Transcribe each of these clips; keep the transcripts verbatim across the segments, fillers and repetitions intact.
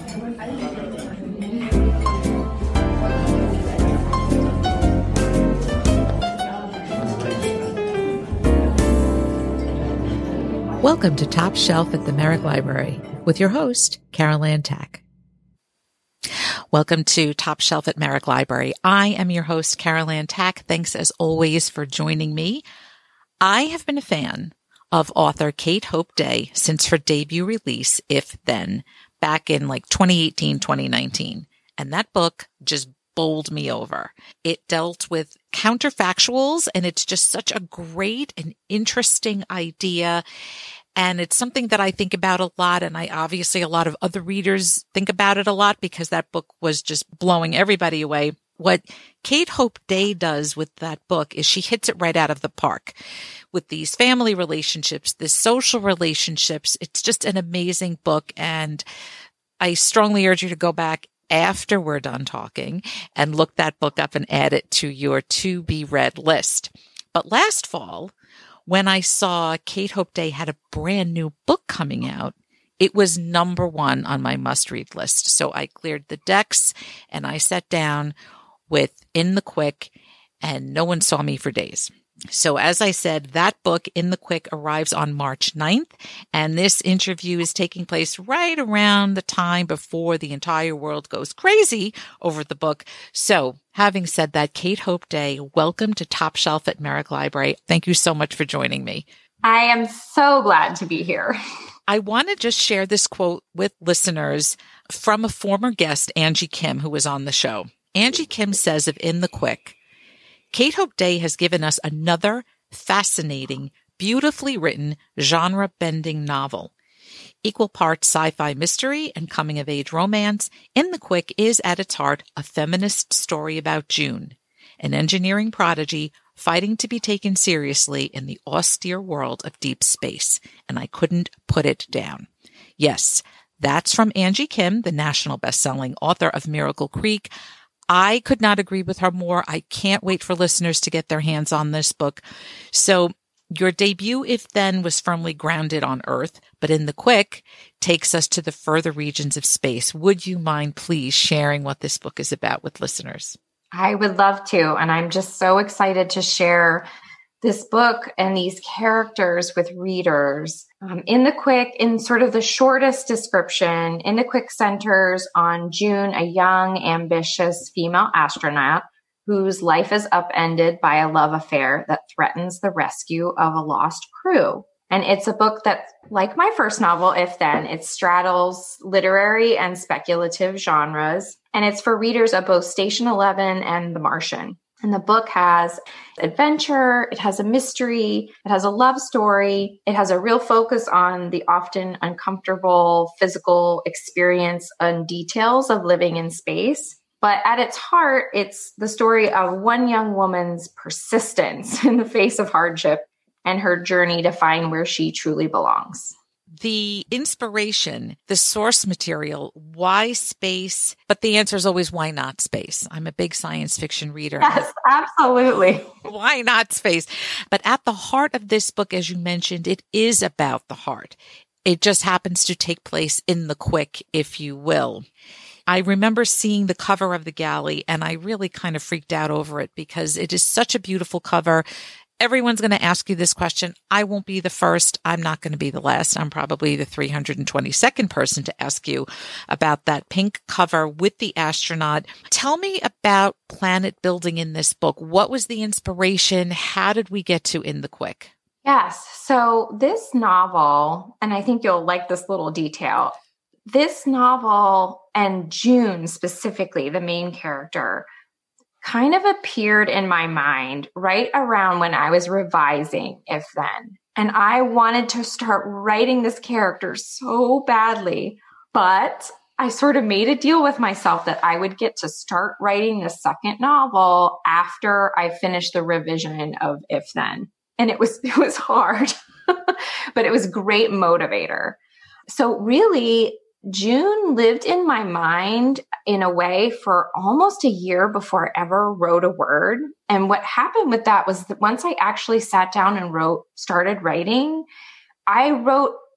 Welcome to Top Shelf at the Merrick Library with your host, Carol Ann Tack. Welcome to Top Shelf at Merrick Library. I am your host, Carol Ann Tack. Thanks as always for joining me. I have been a fan of author Kate Hope Day since her debut release, If Then, back in like twenty eighteen, twenty nineteen. And that book just bowled me over. It dealt with counterfactuals, and it's just such a great and interesting idea. And it's something that I think about a lot. And I obviously, a lot of other readers think about it a lot because that book was just blowing everybody away. What Kate Hope Day does with that book is she hits it right out of the park with these family relationships, the social relationships. It's just an amazing book. And I strongly urge you to go back after we're done talking and look that book up and add it to your to be read list. But last fall, when I saw Kate Hope Day had a brand new book coming out, it was number one on my must-read list. So I cleared the decks and I sat down with In the Quick, and no one saw me for days. So as I said, that book, In the Quick, arrives on March ninth, and this interview is taking place right around the time before the entire world goes crazy over the book. So having said that, Kate Hope Day, welcome to Top Shelf at Merrick Library. Thank you so much for joining me. I am so glad to be here. I want to just share this quote with listeners from a former guest, Angie Kim, who was on the show. Angie Kim says of In the Quick, Kate Hope Day has given us another fascinating, beautifully written, genre-bending novel. Equal parts sci-fi mystery and coming-of-age romance, In the Quick is at its heart a feminist story about June, an engineering prodigy fighting to be taken seriously in the austere world of deep space, and I couldn't put it down. Yes, that's from Angie Kim, the national best-selling author of Miracle Creek. I could not agree with her more. I can't wait for listeners to get their hands on this book. So your debut, If Then, was firmly grounded on Earth, but In the Quick takes us to the further regions of space. Would you mind please sharing what this book is about with listeners? I would love to. And I'm just so excited to share this book and these characters with readers. Um, In the Quick, in sort of the shortest description, In the Quick centers on June, a young, ambitious female astronaut whose life is upended by a love affair that threatens the rescue of a lost crew. And it's a book that, like my first novel, If Then, it straddles literary and speculative genres. And it's for readers of both Station Eleven and The Martian. And the book has adventure, it has a mystery, it has a love story, it has a real focus on the often uncomfortable physical experience and details of living in space. But at its heart, it's the story of one young woman's persistence in the face of hardship and her journey to find where she truly belongs. The inspiration, the source material, why space? But the answer is always, why not space? I'm a big science fiction reader. Yes, absolutely. Why not space? But at the heart of this book, as you mentioned, it is about the heart. It just happens to take place in the quick, if you will. I remember seeing the cover of the galley, and I really kind of freaked out over it because it is such a beautiful cover. Everyone's going to ask you this question. I won't be the first. I'm not going to be the last. I'm probably the three hundred twenty-second person to ask you about that pink cover with the astronaut. Tell me about planet building in this book. What was the inspiration? How did we get to In the Quick? Yes. So this novel, and I think you'll like this little detail, this novel and June specifically, the main character, kind of appeared in my mind right around when I was revising If Then. And I wanted to start writing this character so badly, but I sort of made a deal with myself that I would get to start writing the second novel after I finished the revision of If Then. And it was, it was hard, but it was a great motivator. So really, June lived in my mind in a way for almost a year before I ever wrote a word. And what happened with that was that once I actually sat down and wrote, started writing, I wrote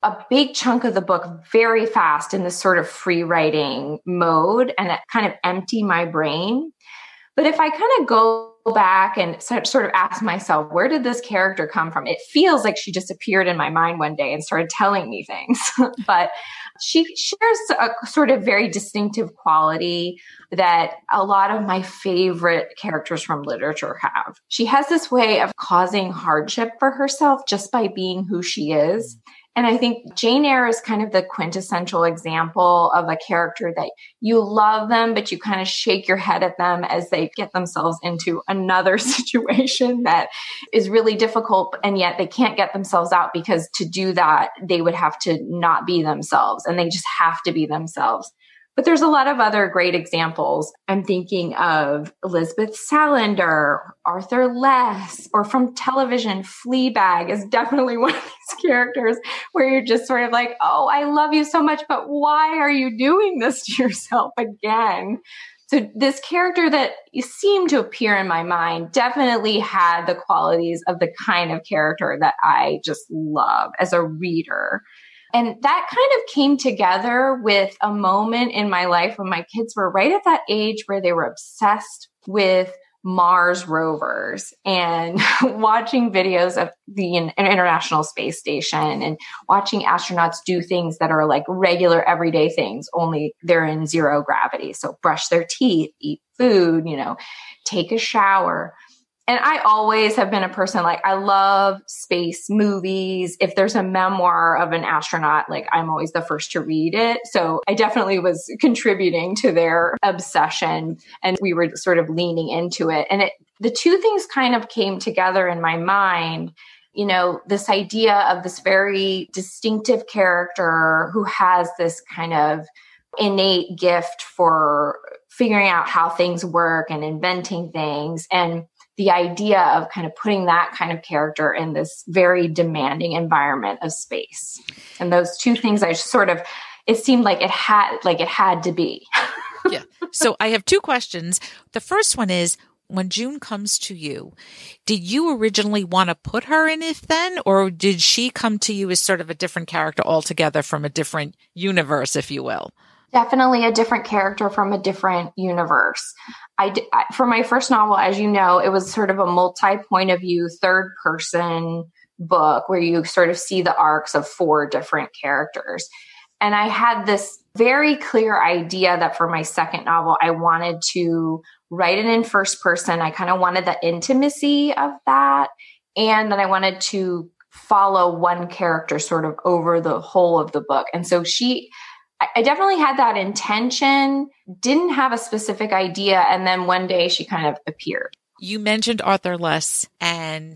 a big chunk of the book very fast in this sort of free writing mode, and it kind of empty my brain. But if I kind of go back and sort of ask myself, where did this character come from? It feels like she just appeared in my mind one day and started telling me things. But she shares a sort of very distinctive quality that a lot of my favorite characters from literature have. She has this way of causing hardship for herself just by being who she is. And I think Jane Eyre is kind of the quintessential example of a character that you love them, but you kind of shake your head at them as they get themselves into another situation that is really difficult. And yet they can't get themselves out, because to do that, they would have to not be themselves, and they just have to be themselves. But there's a lot of other great examples. I'm thinking of Elizabeth Salander, Arthur Less, or from television, Fleabag is definitely one of these characters where you're just sort of like, oh, I love you so much, but why are you doing this to yourself again? So this character that seemed to appear in my mind definitely had the qualities of the kind of character that I just love as a reader. And that kind of came together with a moment in my life when my kids were right at that age where they were obsessed with Mars rovers and watching videos of the International Space Station and watching astronauts do things that are like regular everyday things, only they're in zero gravity. So brush their teeth, eat food, you know, take a shower. And I always have been a person, like, I love space movies. If there's a memoir of an astronaut, like, I'm always the first to read it. So I definitely was contributing to their obsession, and we were sort of leaning into it. And it, the two things kind of came together in my mind. You know, this idea of this very distinctive character who has this kind of innate gift for figuring out how things work and inventing things, and the idea of kind of putting that kind of character in this very demanding environment of space. And those two things, I sort of, it seemed like it had, like it had to be. Yeah. So I have two questions. The first one is, when June comes to you, did you originally want to put her in it then, or did she come to you as sort of a different character altogether from a different universe, if you will? Definitely a different character from a different universe. I, I, for my first novel, as you know, it was sort of a multi-point of view, third person book where you sort of see the arcs of four different characters. And I had this very clear idea that for my second novel, I wanted to write it in first person. I kind of wanted the intimacy of that. And then I wanted to follow one character sort of over the whole of the book. And so she... I definitely had that intention, didn't have a specific idea, and then one day she kind of appeared. You mentioned Arthur Less, and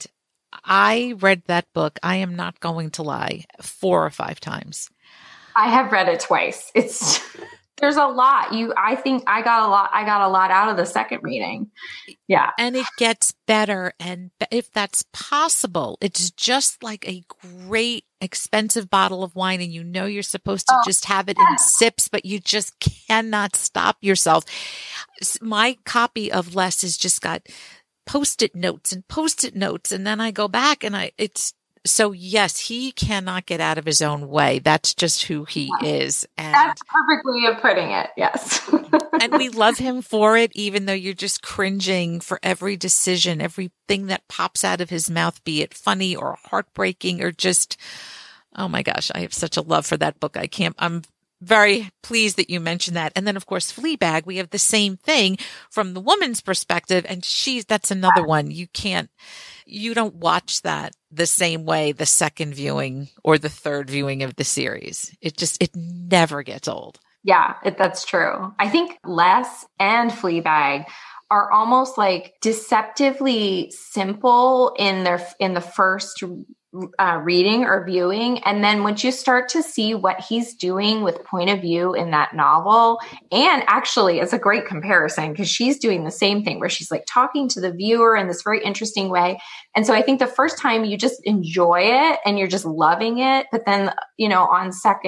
I read that book, I am not going to lie, four or five times. I have read it twice. It's there's a lot. You I think I got a lot I got a lot out of the second reading. Yeah. And it gets better, and if that's possible, it's just like a great expensive bottle of wine, and you know you're supposed to oh, just have it yes. in sips, but you just cannot stop yourself. My copy of Less has just got post-it notes and post-it notes, and then I go back and I it's so yes, he cannot get out of his own way. That's just who he yeah. is. And that's a perfect way of putting it. Yes. And we love him for it, even though you're just cringing for every decision, everything that pops out of his mouth, be it funny or heartbreaking or just, oh my gosh, I have such a love for that book. I can't, I'm very pleased that you mentioned that. And then of course, Fleabag, we have the same thing from the woman's perspective. And she's, that's another one. You can't, you don't watch that the same way the second viewing or the third viewing of the series. It just, it never gets old. Yeah, it, that's true. I think Less and Fleabag are almost like deceptively simple in their, in the first Uh, reading or viewing. And then once you start to see what he's doing with point of view in that novel, and actually it's a great comparison because she's doing the same thing where she's like talking to the viewer in this very interesting way. And so I think the first time you just enjoy it and you're just loving it. But then, you know, on second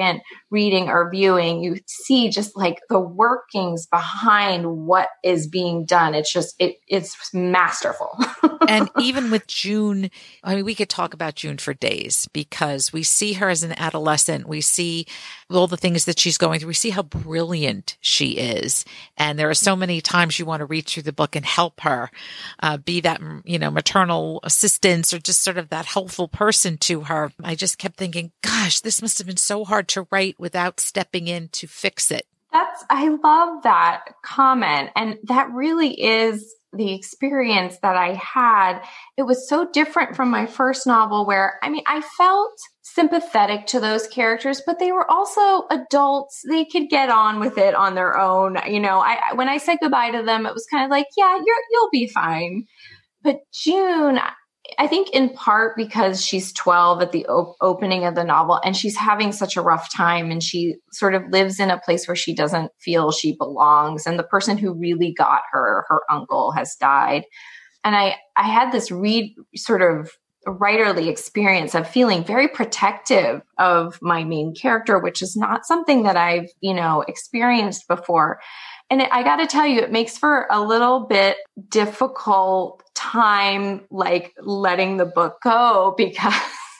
reading or viewing, you see just like the workings behind what is being done. It's just, it, it's masterful. And even with June, I mean, we could talk about June for days because we see her as an adolescent. We see all the things that she's going through. We see how brilliant she is. And there are so many times you want to read through the book and help her, uh, be that, you know, maternal assistance or just sort of that helpful person to her. I just kept thinking, gosh, this must have been so hard to write without stepping in to fix it. That's, I love that comment. And that really is the experience that I had. It was so different from my first novel where, I mean, I felt sympathetic to those characters, but they were also adults. They could get on with it on their own. You know, I, when I said goodbye to them, it was kind of like, yeah, you're, you'll be fine. But June, I think in part because she's twelve at the op- opening of the novel and she's having such a rough time and she sort of lives in a place where she doesn't feel she belongs. And the person who really got her, her uncle, has died. And I, I had this read sort of writerly experience of feeling very protective of my main character, which is not something that I've, you know, experienced before. And it, I got to tell you, it makes for a little bit difficult time, like letting the book go, because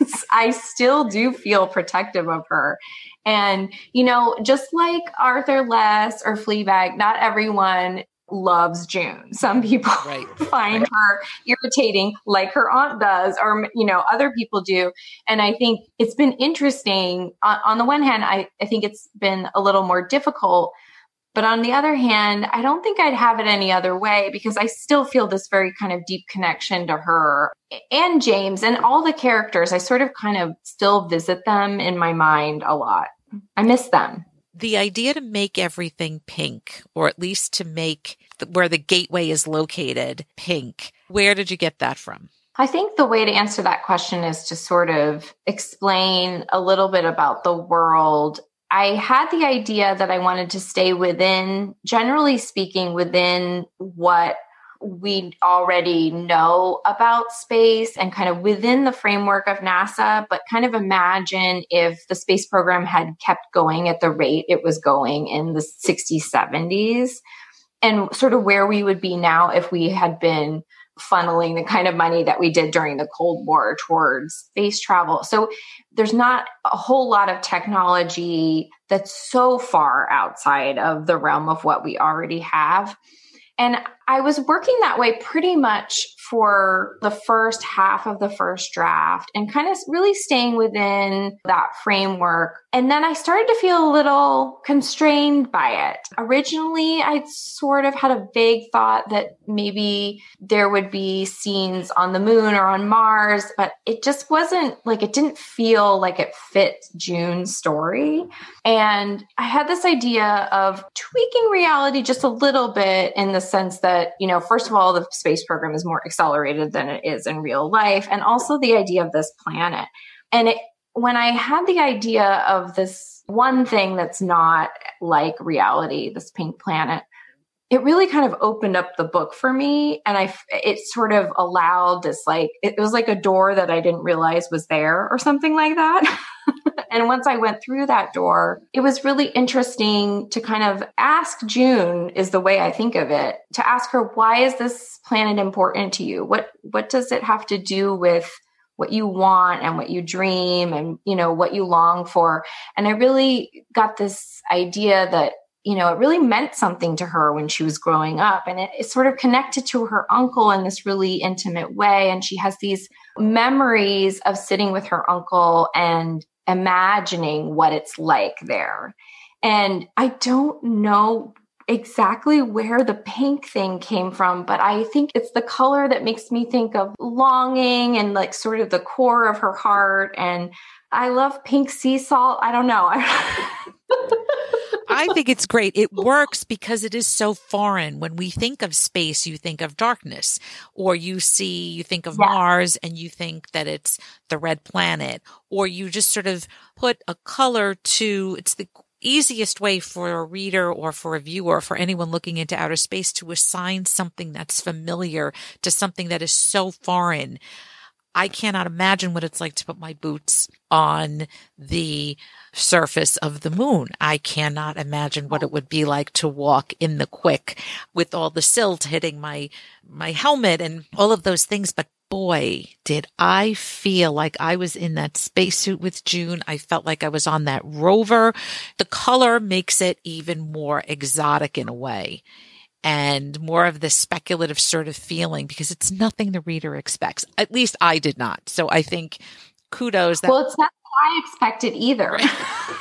I still do feel protective of her. And, you know, just like Arthur Less or Fleabag, not everyone loves June. Some people right. find right. her irritating like her aunt does, or, you know, other people do. And I think it's been interesting. On, on the one hand, I, I think it's been a little more difficult. But on the other hand, I don't think I'd have it any other way because I still feel this very kind of deep connection to her and James and all the characters. I sort of kind of still visit them in my mind a lot. I miss them. The idea to make everything pink, or at least to make the, where the gateway is located pink, where did you get that from? I think the way to answer that question is to sort of explain a little bit about the world. I had the idea that I wanted to stay within, generally speaking, within what we already know about space and kind of within the framework of NASA, but kind of imagine if the space program had kept going at the rate it was going in the sixties, seventies, and sort of where we would be now if we had been funneling the kind of money that we did during the Cold War towards space travel. So there's not a whole lot of technology that's so far outside of the realm of what we already have. And I was working that way pretty much for the first half of the first draft and kind of really staying within that framework. And then I started to feel a little constrained by it. Originally, I sort of had a vague thought that maybe there would be scenes on the moon or on Mars, but it just wasn't like, it didn't feel like it fit June's story. And I had this idea of tweaking reality just a little bit in the sense that, you know, first of all, the space program is more accelerated than it is in real life. And also the idea of this planet. And it, when I had the idea of this one thing that's not like reality, this pink planet, it really kind of opened up the book for me. And I, it sort of allowed this, like, it was like a door that I didn't realize was there or something like that. And once I went through that door, it was really interesting to kind of ask June, is the way I think of it, to ask her, why is this planet important to you? What, what does it have to do with what you want and what you dream and, you know, what you long for? And I really got this idea that, you know, it really meant something to her when she was growing up. And it, it sort of connected to her uncle in this really intimate way. And she has these memories of sitting with her uncle and imagining what it's like there. And I don't know exactly where the pink thing came from, but I think it's the color that makes me think of longing and like sort of the core of her heart. And I love pink sea salt. I don't know. I think it's great. It works because it is so foreign. When we think of space, you think of darkness, or you see, you think of yeah. Mars and you think that it's the red planet, or you just sort of put a color to, it's the easiest way for a reader or for a viewer or for anyone looking into outer space to assign something that's familiar to something that is so foreign. I cannot imagine what it's like to put my boots on the surface of the moon. I cannot imagine what it would be like to walk in the quick with all the silt hitting my, my helmet and all of those things. But boy, did I feel like I was in that spacesuit with June. I felt like I was on that rover. The color makes it even more exotic in a way, and more of the speculative sort of feeling, because it's nothing the reader expects. At least I did not. So I think kudos. That- well, it's not what I expected either. Right.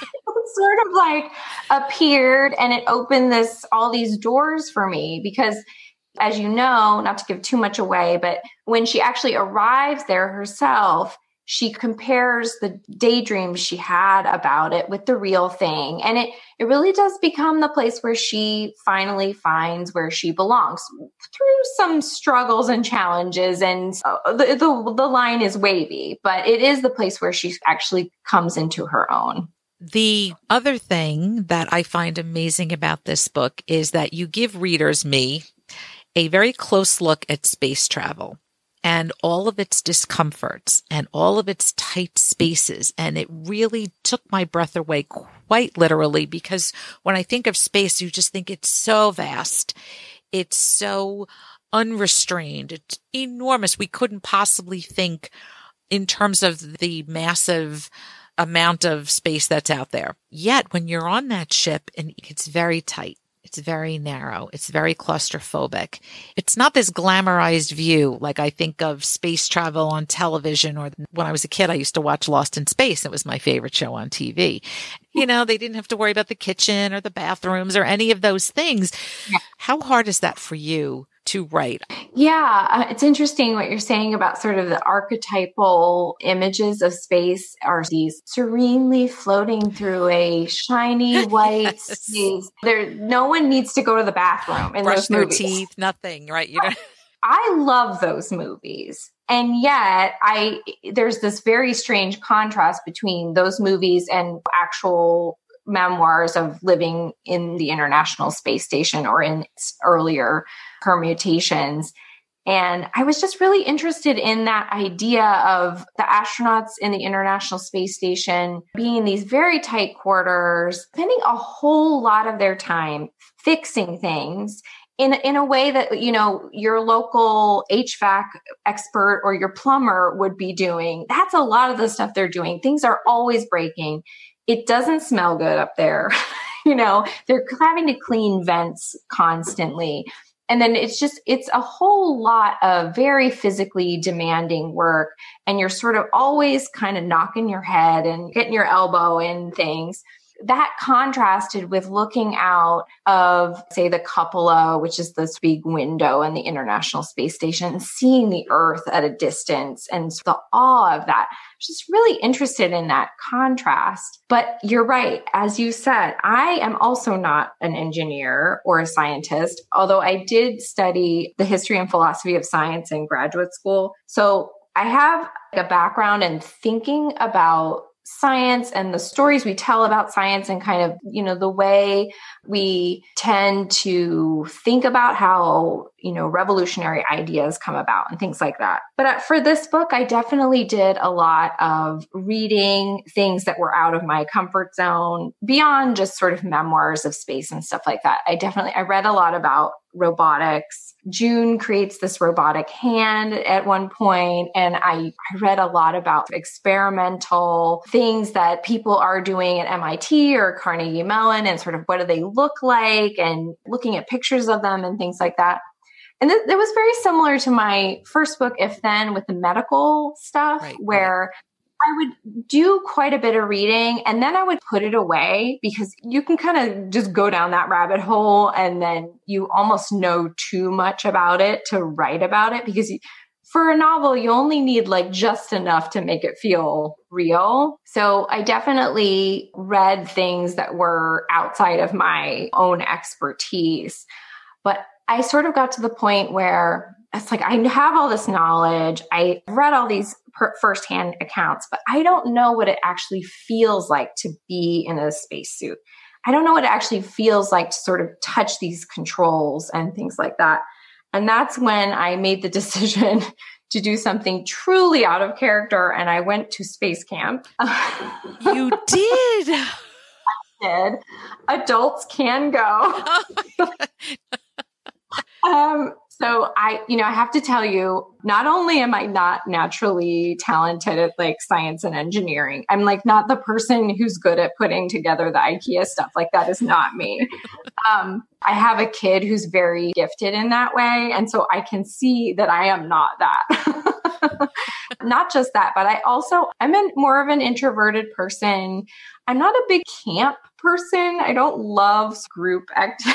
It sort of like appeared and it opened this, all these doors for me, because as you know, not to give too much away, but when she actually arrives there herself, she compares the daydreams she had about it with the real thing. And it, it really does become the place where she finally finds where she belongs through some struggles and challenges. And the, the, the line is wavy, but it is the place where she actually comes into her own. The other thing that I find amazing about this book is that you give readers, me, a very close look at space travel and all of its discomforts and all of its tight spaces. And it really took my breath away, quite literally, because when I think of space, you just think it's so vast. It's so unrestrained. It's enormous. We couldn't possibly think in terms of the massive amount of space that's out there. Yet when you're on that ship, and it's very tight, it's very narrow. It's very claustrophobic. It's not this glamorized view like I think of space travel on television, or when I was a kid, I used to watch Lost in Space. It was my favorite show on T V. You know, they didn't have to worry about the kitchen or the bathrooms or any of those things. Yeah. How hard is that for you to write? Yeah, uh, it's interesting what you're saying about sort of the archetypal images of space are these serenely floating through a shiny white yes. space. There, no one needs to go to the bathroom in brush those their movies. teeth, nothing, right? You know. I love those movies. And yet I, there's this very strange contrast between those movies and actual memoirs of living in the International Space Station or in its earlier permutations. And I was just really interested in that idea of the astronauts in the International Space Station being in these very tight quarters, spending a whole lot of their time fixing things in, in a way that, you know, your local H V A C expert or your plumber would be doing. That's a lot of the stuff they're doing. Things are always breaking. It doesn't smell good up there. You know, they're having to clean vents constantly. And then it's just, it's a whole lot of very physically demanding work. And you're sort of always kind of knocking your head and getting your elbow in things. That contrasted with looking out of, say, the cupola, which is this big window in the International Space Station, and seeing the Earth at a distance and the awe of that. I was just really interested in that contrast. But you're right. As you said, I am also not an engineer or a scientist, although I did study the history and philosophy of science in graduate school. So I have a background in thinking about science and the stories we tell about science and kind of, you know, the way we tend to think about how, you know, revolutionary ideas come about and things like that. But for this book, I definitely did a lot of reading things that were out of my comfort zone beyond just sort of memoirs of space and stuff like that. I definitely, I read a lot about robotics. June creates this robotic hand at one point, and I, I read a lot about experimental things that people are doing at M I T or Carnegie Mellon and sort of what do they look like, and looking at pictures of them and things like that. And th- it was very similar to my first book, If Then, with the medical stuff, right, where right. I would do quite a bit of reading and then I would put it away because you can kind of just go down that rabbit hole and then you almost know too much about it to write about it, because you, for a novel, you only need like just enough to make it feel real. So I definitely read things that were outside of my own expertise, but I sort of got to the point where it's like, I have all this knowledge. I read all these per- firsthand accounts, but I don't know what it actually feels like to be in a spacesuit. I don't know what it actually feels like to sort of touch these controls and things like that. And that's when I made the decision to do something truly out of character, and I went to space camp. You did? I did. Adults can go. Oh my God. um, so I, you know, I have to tell you, not only am I not naturally talented at like science and engineering, I'm like not the person who's good at putting together the IKEA stuff. Like that is not me. Um, I have a kid who's very gifted in that way. And so I can see that I am not that. Not just that, but I also, I'm a, more of an introverted person. I'm not a big camp person. I don't love group activities.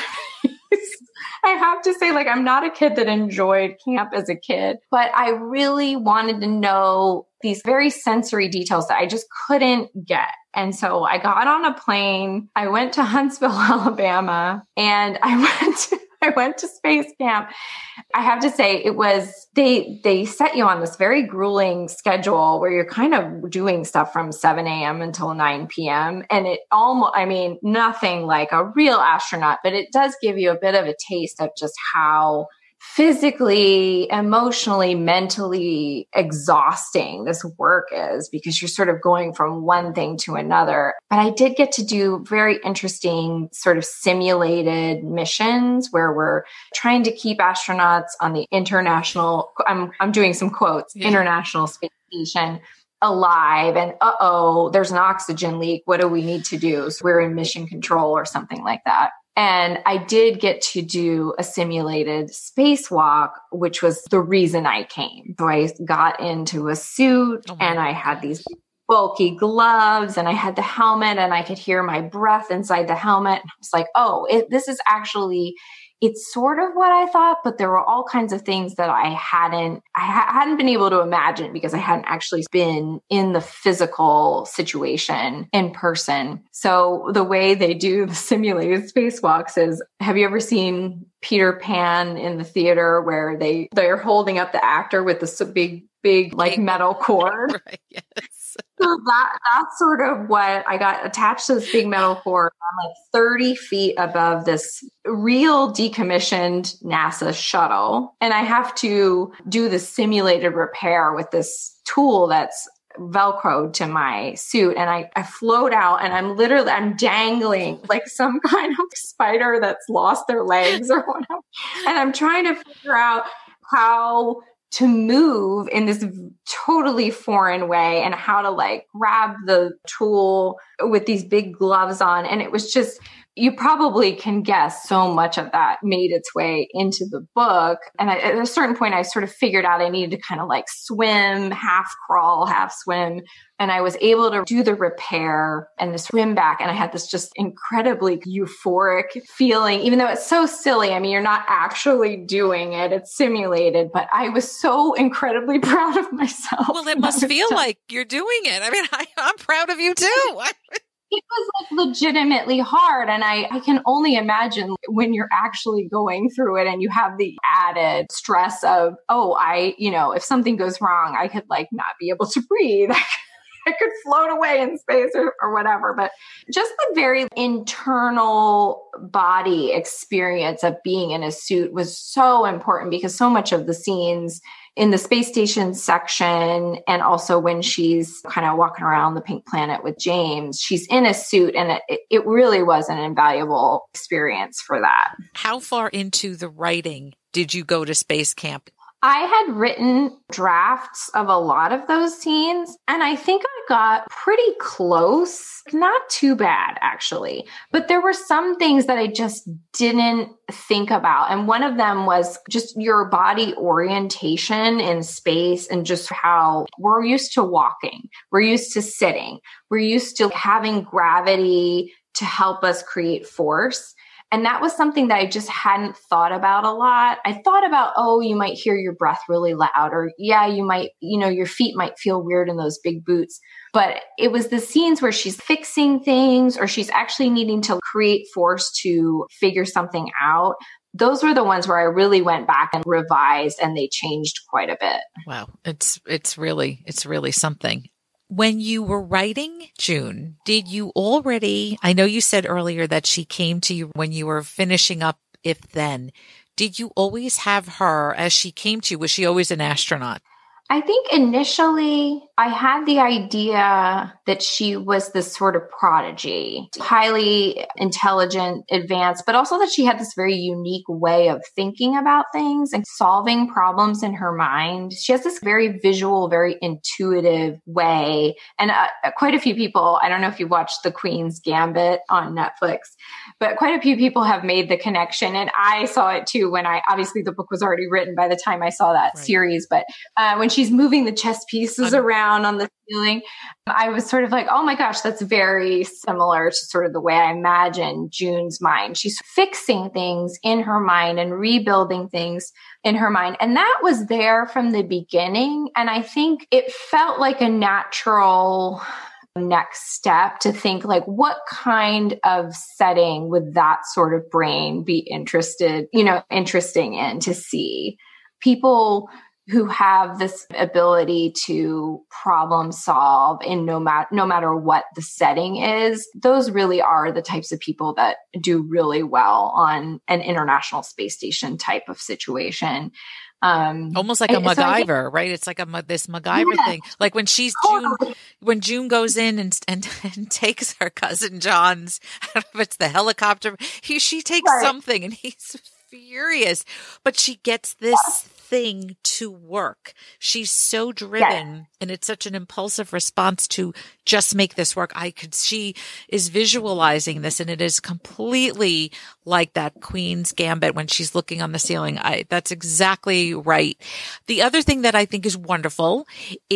I have to say, like, I'm not a kid that enjoyed camp as a kid, but I really wanted to know these very sensory details that I just couldn't get. And so I got on a plane. I went to Huntsville, Alabama, and I went to, I went to space camp. I have to say it was, they, they set you on this very grueling schedule where you're kind of doing stuff from seven a.m. until nine p.m. And it almost, I mean, nothing like a real astronaut, but it does give you a bit of a taste of just how physically, emotionally, mentally exhausting this work is, because you're sort of going from one thing to another. But I did get to do very interesting sort of simulated missions where we're trying to keep astronauts on the international, I'm, I'm doing some quotes, yeah. International Space Station alive. And uh-oh, there's an oxygen leak. What do we need to do? So we're in mission control or something like that. And I did get to do a simulated spacewalk, which was the reason I came. So I got into a suit oh and I had these bulky gloves and I had the helmet and I could hear my breath inside the helmet. And I was like, oh, it, this is actually, it's sort of what I thought, but there were all kinds of things that I hadn't, I ha- hadn't been able to imagine because I hadn't actually been in the physical situation in person. So the way they do the simulated spacewalks is, have you ever seen Peter Pan in the theater where they, they're holding up the actor with this big, big like metal cord? Right, yes. So that, that's sort of what I got attached to this big metal cord. I'm like thirty feet above this real decommissioned NASA shuttle. And I have to do the simulated repair with this tool that's Velcroed to my suit. And I, I float out and I'm literally, I'm dangling like some kind of spider that's lost their legs or whatever. And I'm trying to figure out how to move in this totally foreign way and how to like grab the tool with these big gloves on. And it was just, you probably can guess so much of that made its way into the book. And I, at a certain point, I sort of figured out I needed to kind of like swim, half crawl, half swim. And I was able to do the repair and the swim back. And I had this just incredibly euphoric feeling, even though it's so silly. I mean, you're not actually doing it. It's simulated, but I was so incredibly proud of myself. Well, it must feel done. Like you're doing it. I mean, I, I'm proud of you too. It was like legitimately hard. And I, I can only imagine when you're actually going through it and you have the added stress of, oh, I, you know, if something goes wrong, I could like not be able to breathe. I could float away in space or, or whatever. But just the very internal body experience of being in a suit was so important because so much of the scenes in the space station section, and also when she's kind of walking around the pink planet with James, she's in a suit, and it, it really was an invaluable experience for that. How far into the writing did you go to space camp? I had written drafts of a lot of those scenes, and I think I got pretty close. Not too bad, actually. But there were some things that I just didn't think about. And one of them was just your body orientation in space and just how we're used to walking. We're used to sitting. We're used to having gravity to help us create force. And that was something that I just hadn't thought about a lot. I thought about, oh, you might hear your breath really loud, or yeah, you might, you know, your feet might feel weird in those big boots. But it was the scenes where she's fixing things or she's actually needing to create force to figure something out. Those were the ones where I really went back and revised, and they changed quite a bit. Wow. It's, it's really, it's really something. When you were writing June, did you already, I know you said earlier that she came to you when you were finishing up If Then. Did you always have her as she came to you? Was she always an astronaut? I think initially I had the idea that she was this sort of prodigy, highly intelligent, advanced, but also that she had this very unique way of thinking about things and solving problems in her mind. She has this very visual, very intuitive way. And uh, quite a few people, I don't know if you watched The Queen's Gambit on Netflix, but quite a few people have made the connection. And I saw it too when I, obviously the book was already written by the time I saw that right. series, but uh, when she's moving the chess pieces I'm- around on the ceiling, I was sort of like, oh my gosh, that's very similar to sort of the way I imagine June's mind. She's fixing things in her mind and rebuilding things in her mind. And that was there from the beginning. And I think it felt like a natural next step to think like, what kind of setting would that sort of brain be interested, you know, interesting in to see people who have this ability to problem solve in no matter, no matter what the setting is. Those really are the types of people that do really well on an International Space Station type of situation. Um, Almost like a I, MacGyver, so think, right? It's like a this MacGyver yeah, thing. Like when she's totally. June, when June goes in and, and and takes her cousin John's, I don't know if it's the helicopter. He she takes right. something and he's furious, but she gets this yeah. thing to work. She's so driven, yeah. and it's such an impulsive response to just make this work. I could, she is visualizing this, and it is completely like that Queen's Gambit when she's looking on the ceiling. I, that's exactly right. The other thing that I think is wonderful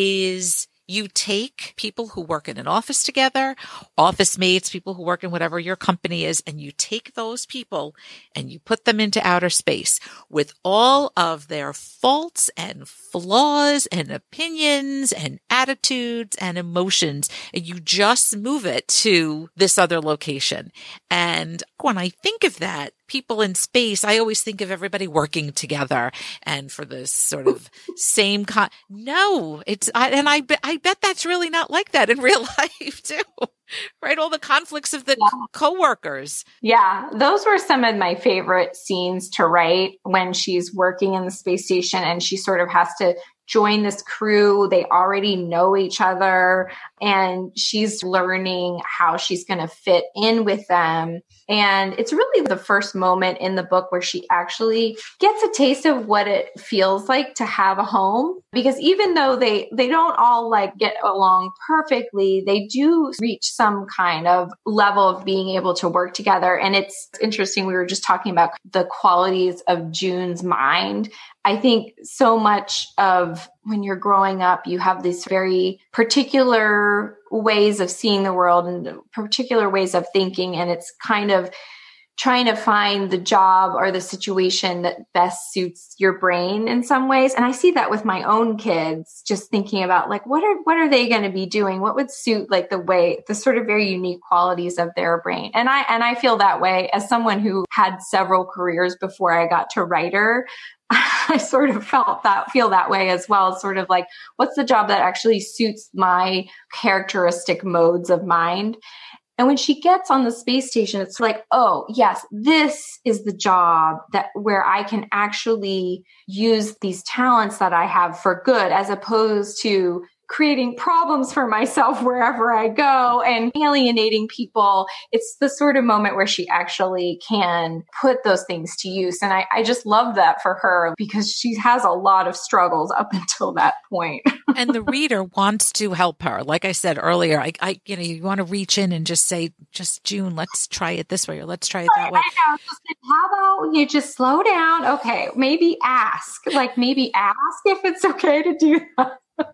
is you take people who work in an office together, office mates, people who work in whatever your company is, and you take those people and you put them into outer space with all of their faults and flaws and opinions and attitudes and emotions, and you just move it to this other location. And when I think of that, people in space, I always think of everybody working together and for this sort of same con. No, it's, I, and I, be, I bet that's really not like that in real life too, right? All the conflicts of the yeah. coworkers. Yeah. Those were some of my favorite scenes to write when she's working in the space station and she sort of has to join this crew. They already know each other and she's learning how she's going to fit in with them. And it's really the first moment in the book where she actually gets a taste of what it feels like to have a home. Because even though they, they don't all like get along perfectly, they do reach some kind of level of being able to work together. And it's interesting. We were just talking about the qualities of June's mind. I think so much of when you're growing up, you have these very particular ways of seeing the world and particular ways of thinking. And it's kind of trying to find the job or the situation that best suits your brain in some ways. And I see that with my own kids, just thinking about like, what are, what are they going to be doing? What would suit like the way, the sort of very unique qualities of their brain. And I, and I feel that way as someone who had several careers before I got to writer. I sort of felt that, feel that way as well. Sort of like, what's the job that actually suits my characteristic modes of mind? And when she gets on the space station, it's like, oh, yes, this is the job that where I can actually use these talents that I have for good, as opposed to creating problems for myself wherever I go and alienating people. It's the sort of moment where she actually can put those things to use. And I, I just love that for her because she has a lot of struggles up until that point. And the reader wants to help her. Like I said earlier, I, I, you know, you want to reach in and just say, just June, let's try it this way or let's try it that way. I know. How about you just slow down? Okay. Maybe ask, like maybe ask if it's okay to do that.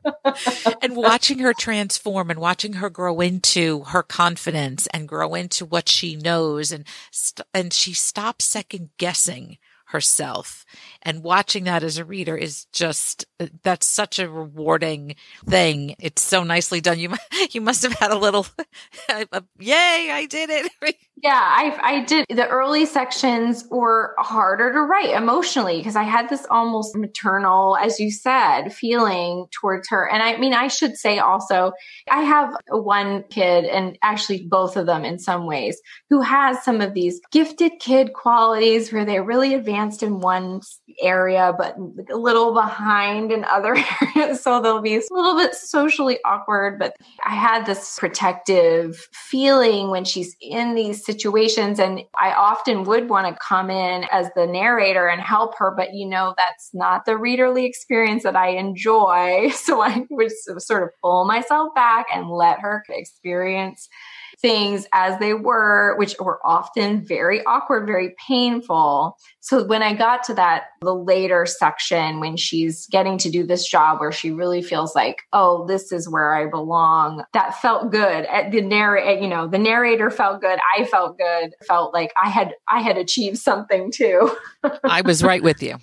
And watching her transform and watching her grow into her confidence and grow into what she knows and st- and she stops second guessing herself, and watching that as a reader is just, that's such a rewarding thing. It's so nicely done. You you must have had a little yay, I did it. Yeah, I I did. The early sections were harder to write emotionally because I had this almost maternal, as you said, feeling towards her. And I mean, I should say also, I have one kid, and actually both of them in some ways, who has some of these gifted kid qualities where they're really advanced in one area, but a little behind in other areas. So they'll be a little bit socially awkward. But I had this protective feeling when she's in these situations. And I often would want to come in as the narrator and help her, but you know, that's not the readerly experience that I enjoy. So I would sort of pull myself back and let her experience things as they were, which were often very awkward, very painful. So when I got to that, the later section, when she's getting to do this job where she really feels like, oh, this is where I belong, that felt good. The narrator, you know, the narrator felt good. I felt good. Felt like I had, I had achieved something too. I was right with you.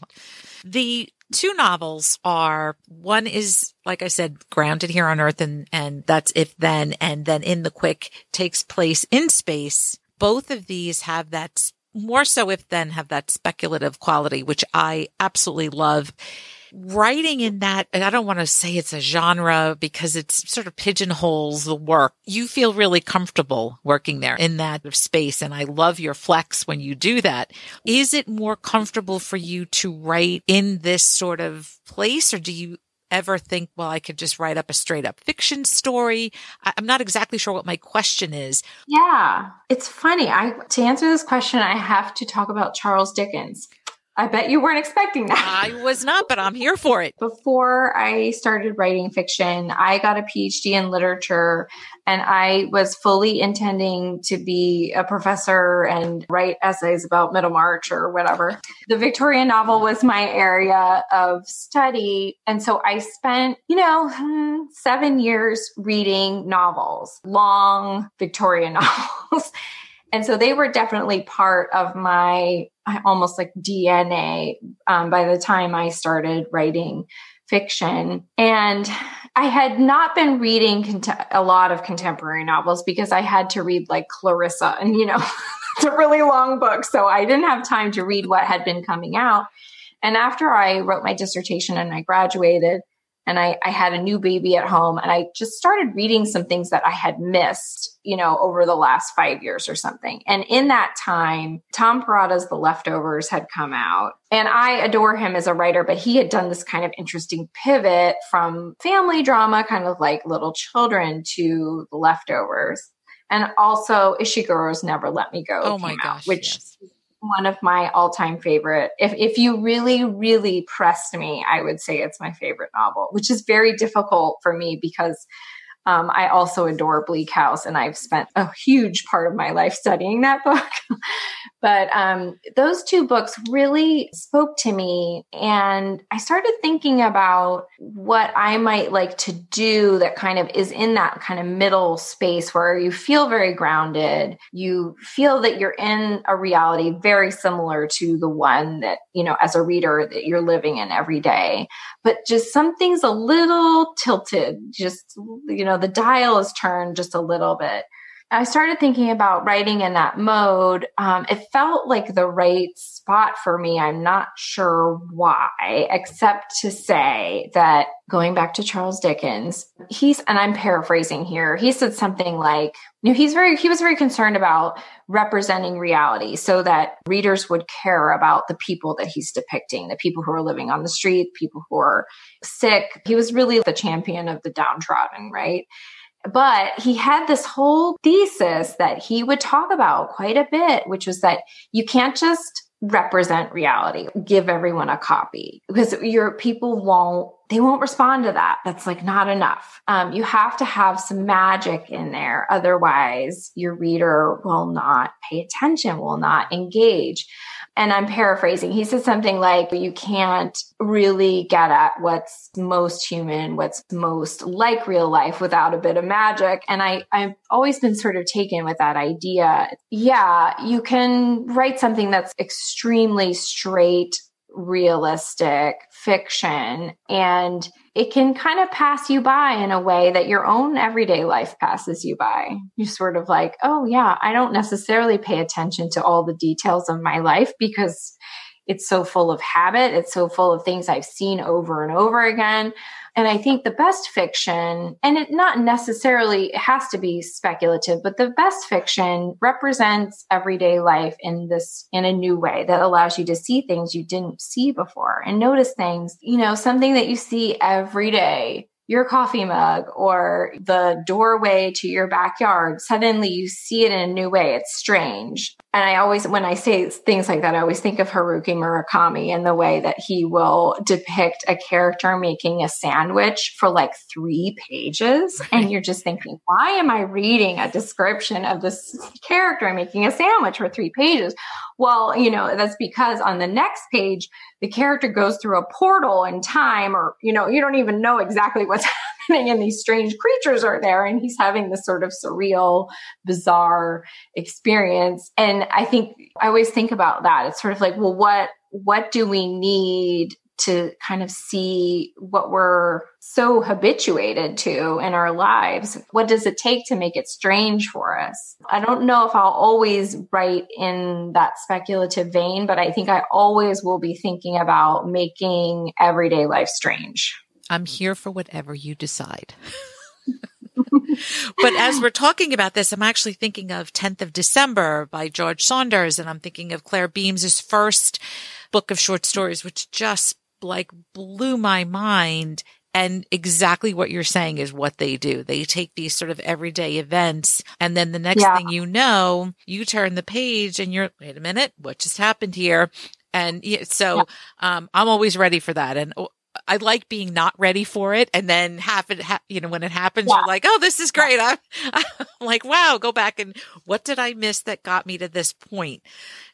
The two novels are, one is, like I said, grounded here on Earth, and, and that's If Then, and then In the Quick takes place in space. Both of these have that, more so If Then, have that speculative quality, which I absolutely love. Writing in that, and I don't want to say it's a genre because it's sort of pigeonholes the work. You feel really comfortable working there in that space. And I love your flex when you do that. Is it more comfortable for you to write in this sort of place, or do you ever think, well, I could just write up a straight up fiction story? I, I'm not exactly sure what my question is. Yeah, it's funny. I, to answer this question, I have to talk about Charles Dickens. I bet you weren't expecting that. I was not, but I'm here for it. Before I started writing fiction, I got a P H D in literature, and I was fully intending to be a professor and write essays about Middlemarch or whatever. The Victorian novel was my area of study. And so I spent, you know, seven years reading novels, long Victorian novels. And so they were definitely part of my almost like D N A um, by the time I started writing fiction. And I had not been reading cont- a lot of contemporary novels because I had to read like Clarissa, and, you know, it's a really long book. So I didn't have time to read what had been coming out. And after I wrote my dissertation and I graduated, and I, I had a new baby at home, and I just started reading some things that I had missed, you know, over the last five years or something. And in that time, Tom Perrotta's The Leftovers had come out, and I adore him as a writer, but he had done this kind of interesting pivot from family drama, kind of like Little Children, to The Leftovers. And also Ishiguro's Never Let Me Go oh my came gosh, out, which yes. one of my all-time favorite. If if you really, really pressed me, I would say it's my favorite novel, which is very difficult for me because um, I also adore Bleak House, and I've spent a huge part of my life studying that book. But um, those two books really spoke to me, and I started thinking about what I might like to do that kind of is in that kind of middle space where you feel very grounded. You feel that you're in a reality very similar to the one that, you know, as a reader that you're living in every day, but just something's a little tilted, just, you know, the dial is turned just a little bit. I started thinking about writing in that mode. Um, it felt like the right spot for me. I'm not sure why, except to say that going back to Charles Dickens, he's, and I'm paraphrasing here, he said something like, you know, he's very, he was very concerned about representing reality so that readers would care about the people that he's depicting, the people who are living on the street, people who are sick. He was really the champion of the downtrodden, right? But he had this whole thesis that he would talk about quite a bit, which was that you can't just represent reality, give everyone a copy, because your people won't, they won't respond to that. That's like not enough. Um, you have to have some magic in there. Otherwise, your reader will not pay attention, will not engage. And I'm paraphrasing. He said something like, you can't really get at what's most human, what's most like real life without a bit of magic. And I, I've always been sort of taken with that idea. Yeah, you can write something that's extremely straight realistic fiction, and it can kind of pass you by in a way that your own everyday life passes you by. You're sort of like, oh yeah, I don't necessarily pay attention to all the details of my life because it's so full of habit. It's so full of things I've seen over and over again. And I think the best fiction, and it not necessarily it has to be speculative, but the best fiction represents everyday life in this, in a new way that allows you to see things you didn't see before and notice things, you know, something that you see every day, your coffee mug or the doorway to your backyard. Suddenly you see it in a new way. It's strange. And I always, when I say things like that, I always think of Haruki Murakami and the way that he will depict a character making a sandwich for like three pages. And you're just thinking, why am I reading a description of this character making a sandwich for three pages? Well, you know, that's because on the next page, the character goes through a portal in time, or, you know, you don't even know exactly what's happening and these strange creatures are there. And he's having this sort of surreal, bizarre experience. And I think I always think about that. It's sort of like, well, what, what do we need to kind of see what we're so habituated to in our lives? What does it take to make it strange for us? I don't know if I'll always write in that speculative vein, but I think I always will be thinking about making everyday life strange. I'm here for whatever you decide. But as we're talking about this, I'm actually thinking of tenth of December by George Saunders, and I'm thinking of Claire Beams's first book of short stories, which just like blew my mind. And exactly what you're saying is what they do. They take these sort of everyday events, and then the next yeah. thing you know, you turn the page and you're, wait a minute, what just happened here? And so yeah. um, I'm always ready for that. And I like being not ready for it. And then half it, ha- you know, when it happens, yeah. you're like, oh, this is great. I'm, I'm like, wow, go back and what did I miss that got me to this point?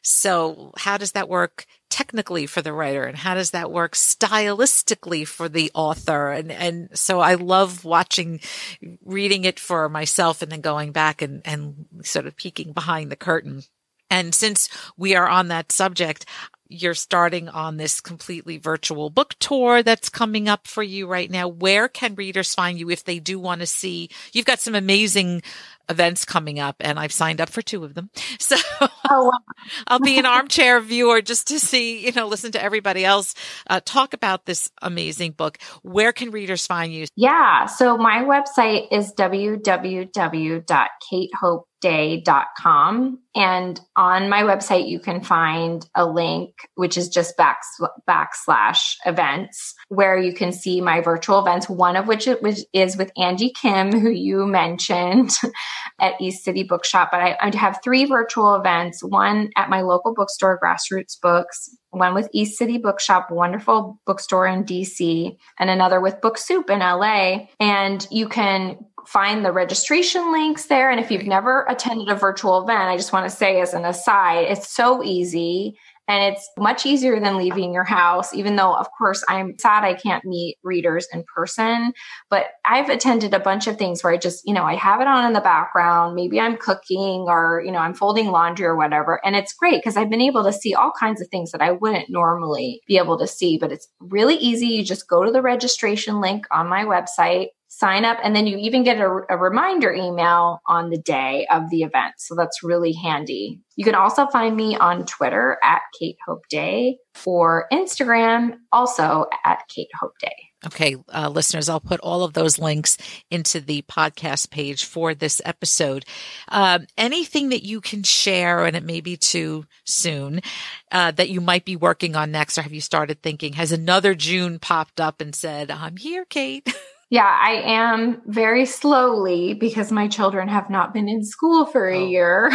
So how does that work technically for the writer, and how does that work stylistically for the author? And, and so I love watching, reading it for myself and then going back and, and sort of peeking behind the curtain. And since we are on that subject, you're starting on this completely virtual book tour that's coming up for you right now. Where can readers find you if they do want to see? You've got some amazing events coming up, and I've signed up for two of them. So oh, wow. I'll be an armchair viewer just to see, you know, listen to everybody else uh, talk about this amazing book. Where can readers find you? Yeah. So my website is w w w dot kate hope day dot com. And on my website, you can find a link, which is just back, backslash events, where you can see my virtual events, one of which is with Angie Kim, who you mentioned at East City Bookshop. But I, I have three virtual events, one at my local bookstore, Grassroots Books, one with East City Bookshop, wonderful bookstore in D C, and another with Book Soup in L A. And you can find the registration links there. And if you've never attended a virtual event, I just want to say as an aside, it's so easy. And it's much easier than leaving your house, even though, of course, I'm sad I can't meet readers in person. But I've attended a bunch of things where I just, you know, I have it on in the background. Maybe I'm cooking or, you know, I'm folding laundry or whatever. And it's great because I've been able to see all kinds of things that I wouldn't normally be able to see. But it's really easy. You just go to the registration link on my website, sign up, and then you even get a, a reminder email on the day of the event. So that's really handy. You can also find me on Twitter at Kate Hope Day, or Instagram also at Kate Hope Day. Okay, uh, listeners, I'll put all of those links into the podcast page for this episode. Um, anything that you can share, and it may be too soon, uh, that you might be working on next, or have you started thinking, has another June popped up and said, I'm here, Kate? Yeah, I am very slowly, because my children have not been in school for a oh. year.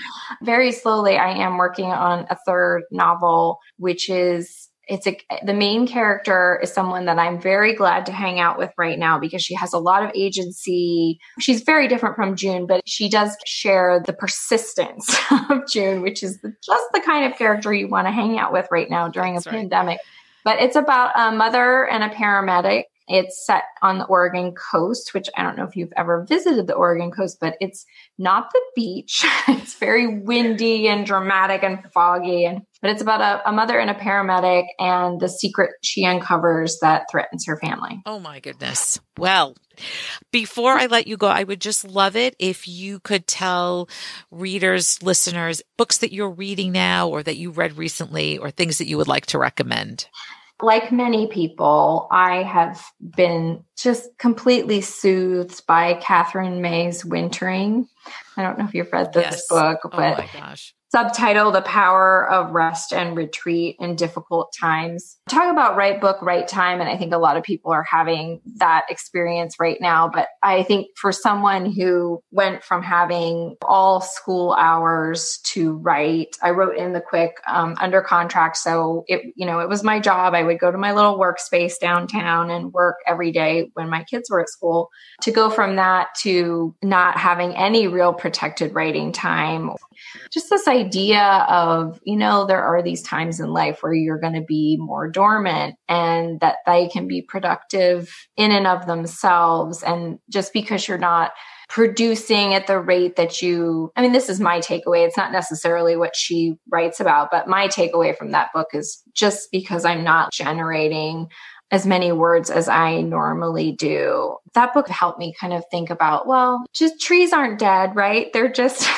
Very slowly, I am working on a third novel, which is, it's a, the main character is someone that I'm very glad to hang out with right now because she has a lot of agency. She's very different from June, but she does share the persistence of June, which is the, just the kind of character you want to hang out with right now during That's a right. pandemic. But it's about a mother and a paramedic It's set on the Oregon coast, which I don't know if you've ever visited the Oregon coast, but it's not the beach. It's very windy and dramatic and foggy. And but it's about a, a mother and a paramedic and the secret she uncovers that threatens her family. Oh my goodness. Well, before I let you go, I would just love it if you could tell readers, listeners, books that you're reading now or that you read recently or things that you would like to recommend. Like many people, I have been just completely soothed by Catherine May's Wintering. I don't know if you've read this yes. book, but oh my gosh. Subtitle, The Power of Rest and Retreat in Difficult Times. Talk about right book, right time. And I think a lot of people are having that experience right now. But I think for someone who went from having all school hours to write, I wrote in the quick um, under contract. So it, you know, it was my job. I would go to my little workspace downtown and work every day when my kids were at school. To go from that to not having any real protected writing time. Just this idea of, you know, there are these times in life where you're going to be more dormant and that they can be productive in and of themselves. And just because you're not producing at the rate that you, I mean, this is my takeaway. It's not necessarily what she writes about, but my takeaway from that book is just because I'm not generating as many words as I normally do. That book helped me kind of think about, well, just trees aren't dead, right? They're just...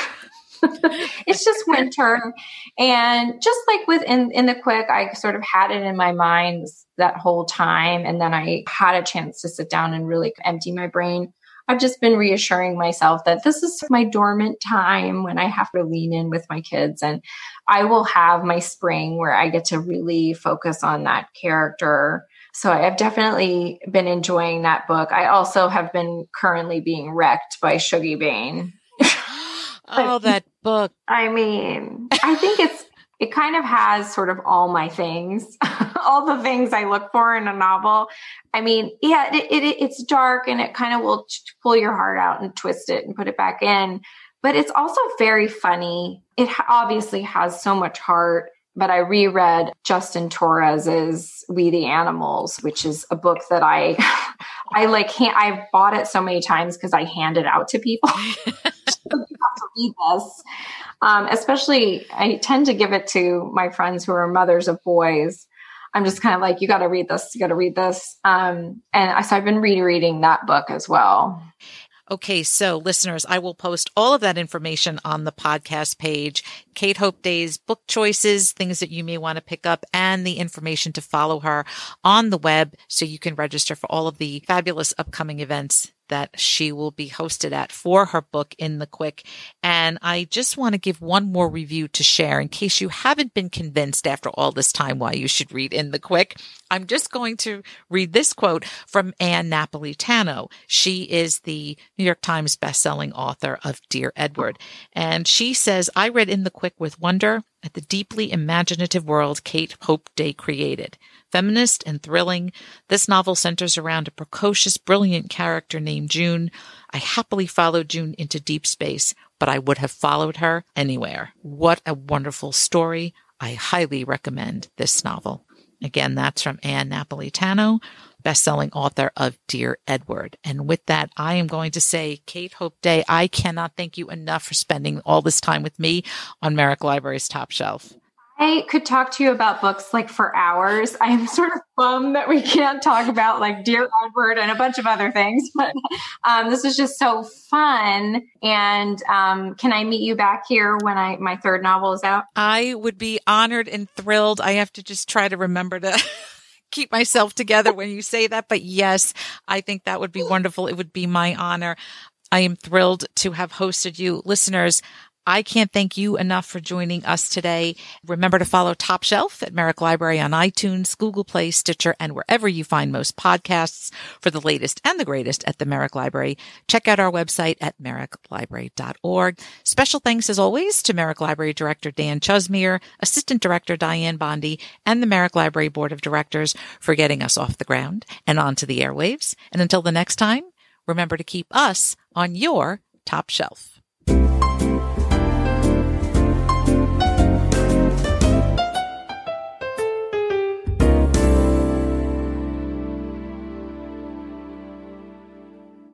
it's just winter. And just like within in the quick, I sort of had it in my mind that whole time. And then I had a chance to sit down and really empty my brain. I've just been reassuring myself that this is my dormant time when I have to lean in with my kids. And I will have my spring where I get to really focus on that character. So I've definitely been enjoying that book. I also have been currently being wrecked by Shuggie Bain. Oh, that book. I mean, I think it's, it kind of has sort of all my things, all the things I look for in a novel. I mean, yeah, it, it, it's dark and it kind of will pull your heart out and twist it and put it back in. But it's also very funny. It obviously has so much heart. But I reread Justin Torres's We the Animals, which is a book that I, I like, hand, I've bought it so many times because I hand it out to people. You have to read this. Um, especially, I tend to give it to my friends who are mothers of boys. I'm just kind of like, you got to read this. You got to read this. Um, and I, so I've been rereading that book as well. Okay, so listeners, I will post all of that information on the podcast page, Kate Hope Day's book choices, things that you may want to pick up, and the information to follow her on the web so you can register for all of the fabulous upcoming events that she will be hosted at for her book In the Quick. And I just want to give one more review to share in case you haven't been convinced after all this time why you should read In the Quick. I'm just going to read this quote from Ann Napolitano. She is the New York Times bestselling author of Dear Edward. And she says, I read In the Quick with wonder at the deeply imaginative world Kate Hope Day created. Feminist and thrilling, this novel centers around a precocious, brilliant character named June. I happily followed June into deep space, but I would have followed her anywhere. What a wonderful story. I highly recommend this novel. Again, that's from Ann Napolitano, best-selling author of Dear Edward. And with that, I am going to say, Kate Hope Day, I cannot thank you enough for spending all this time with me on Merrick Library's Top Shelf. I could talk to you about books like for hours. I'm sort of bummed that we can't talk about like Dear Edward and a bunch of other things, but um, this is just so fun. And um, can I meet you back here when I my third novel is out? I would be honored and thrilled. I have to just try to remember to keep myself together when you say that. But yes, I think that would be wonderful. It would be my honor. I am thrilled to have hosted you. Listeners, I can't thank you enough for joining us today. Remember to follow Top Shelf at Merrick Library on iTunes, Google Play, Stitcher, and wherever you find most podcasts for the latest and the greatest at the Merrick Library. Check out our website at merrick library dot org. Special thanks, as always, to Merrick Library Director Dan Chusmere, Assistant Director Diane Bondi, and the Merrick Library Board of Directors for getting us off the ground and onto the airwaves. And until the next time, remember to keep us on your top shelf.